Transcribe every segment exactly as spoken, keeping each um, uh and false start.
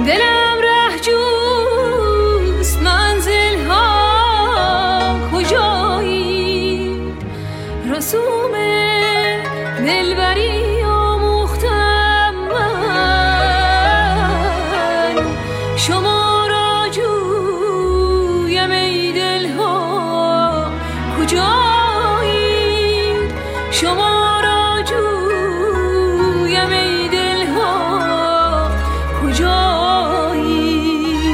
دلم رهجوست، منزل ها کجایی؟ رسوم دلبری آموختم من، شما را جویم ای دل ها کجایی؟ شما را جویم ای دل ها کجایی؟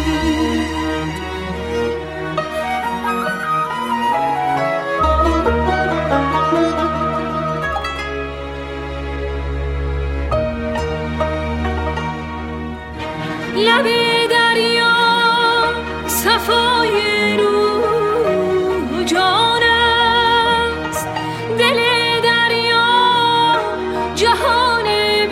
لب دریا صفای روح و جان است، دل دریا جهان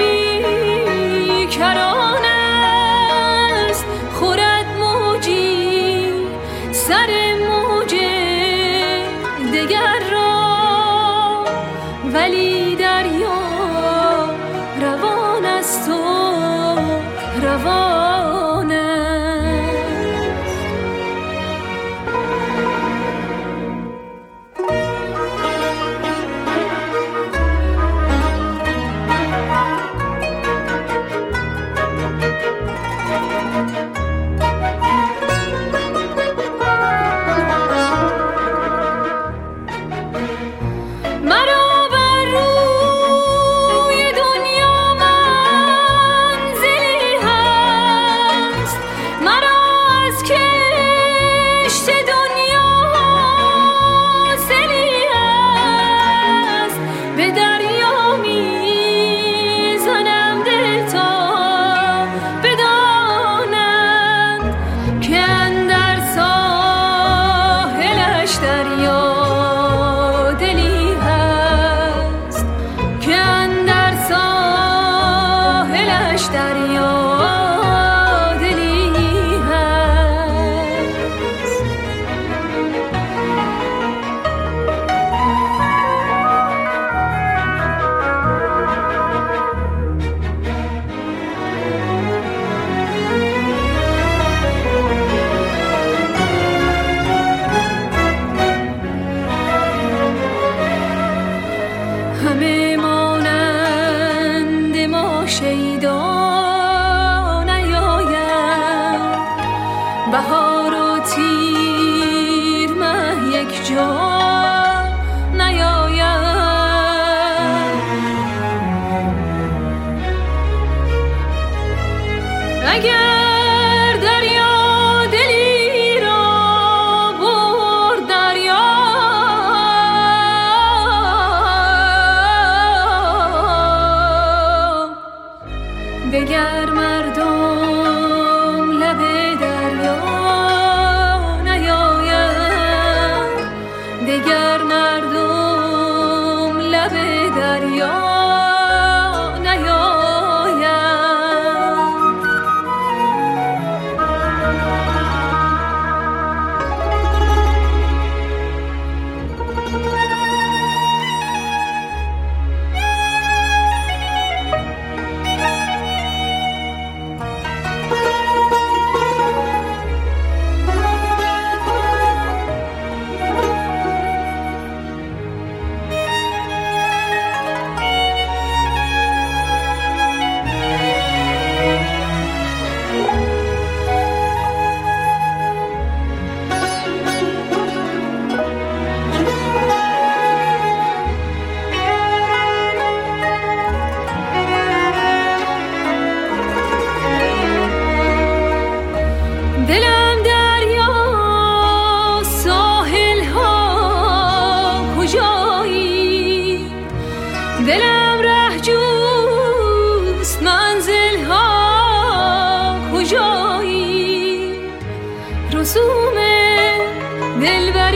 بیکران است. خورد موجی سر موج دگر را، ولی دریا روان است و روان است. مرا بر روی دنیا منزلی هست، مرا از کشت دنیا حاصلی هست. به دریا میزنم دل تا بدانم که اندر ساحلش دریا دلی هست، که اندر ساحلش دریا دلی هست. همه مانند ما شیدا نیاید، بهار و تیر مه یک جا نیاید. اگر دریا دلی را برد دریا، دگر مردم لب دریا نیاید، دگر مردم لب دریا دلم دریا ساحل ها کجایی؟ دلم رهجوست، منزل ها کجایی؟ رسوم دلبری